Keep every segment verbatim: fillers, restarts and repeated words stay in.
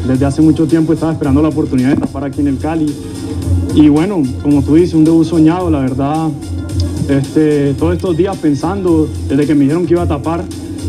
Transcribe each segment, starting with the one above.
desde hace mucho tiempo estaba esperando la oportunidad de tapar aquí en el Cali. Y bueno, como tú dices, un debut soñado, la verdad, este, todos estos días pensando, desde que me dijeron que iba a tapar,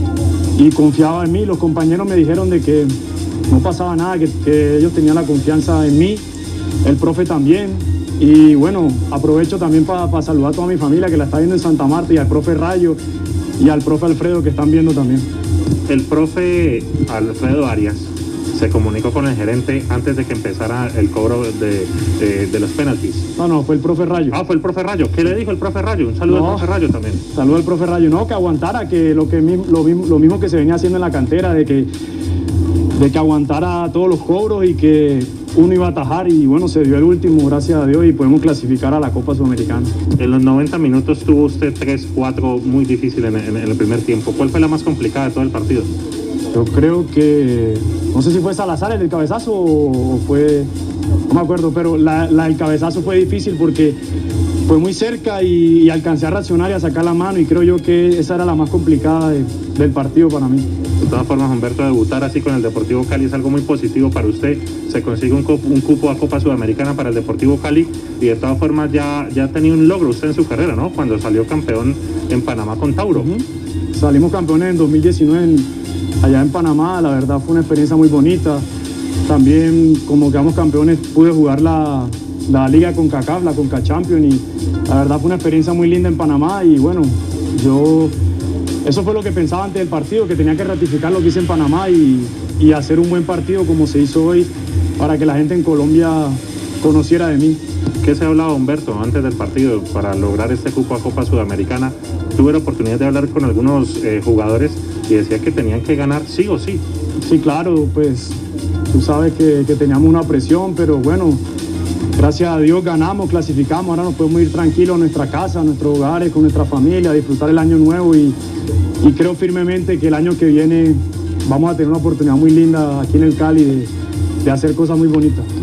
y confiaba en mí, los compañeros me dijeron de que no pasaba nada, que, que ellos tenían la confianza en mí, el profe también. Y bueno, aprovecho también para pa saludar a toda mi familia que la está viendo en Santa Marta, y al profe Rayo y al profe Alfredo que están viendo también. El profe Alfredo Arias se comunicó con el gerente antes de que empezara el cobro de, de, de los penaltis. No, no, fue el profe Rayo. Ah, fue el profe Rayo. ¿Qué le dijo el profe Rayo? Un saludo No, al profe Rayo también. Saludo al profe Rayo. No, que aguantara, que lo, que lo, lo mismo que se venía haciendo en la cantera, de que, de que aguantara todos los cobros y que uno iba a atajar, y bueno, se dio el último, gracias a Dios, y podemos clasificar a la Copa Sudamericana. En los noventa minutos tuvo usted tres cuatro muy difíciles en, en, en el primer tiempo. ¿Cuál fue la más complicada de todo el partido? Yo creo que, no sé si fue Salazar el del cabezazo o fue, no me acuerdo, pero la, la del cabezazo fue difícil porque fue muy cerca y, y alcancé a reaccionar y a sacar la mano, y creo yo que esa era la más complicada de, del partido para mí. De todas formas, Humberto, debutar así con el Deportivo Cali es algo muy positivo para usted. Se consigue un, un cupo a Copa Sudamericana para el Deportivo Cali, y de todas formas ya, ya ha tenido un logro usted en su carrera, ¿no? Cuando salió campeón en Panamá con Tauro. Uh-huh. Salimos campeones en dos mil diecinueve en, allá en Panamá, la verdad fue una experiencia muy bonita. También como quedamos campeones pude jugar la, la Liga CONCACAF, la CONCA Champions, y la verdad fue una experiencia muy linda en Panamá. Y bueno, yo... eso fue lo que pensaba antes del partido, que tenía que ratificar lo que hice en Panamá y, y hacer un buen partido como se hizo hoy para que la gente en Colombia conociera de mí. ¿Qué se hablaba, Humberto, antes del partido para lograr este cupo a Copa Sudamericana? Tuve la oportunidad de hablar con algunos eh, jugadores y decía que tenían que ganar sí o sí. Sí, claro, pues tú sabes que, que teníamos una presión, pero bueno, gracias a Dios ganamos, clasificamos, ahora nos podemos ir tranquilos a nuestra casa, a nuestros hogares, con nuestra familia, a disfrutar el año nuevo, y, y creo firmemente que el año que viene vamos a tener una oportunidad muy linda aquí en el Cali de, de hacer cosas muy bonitas.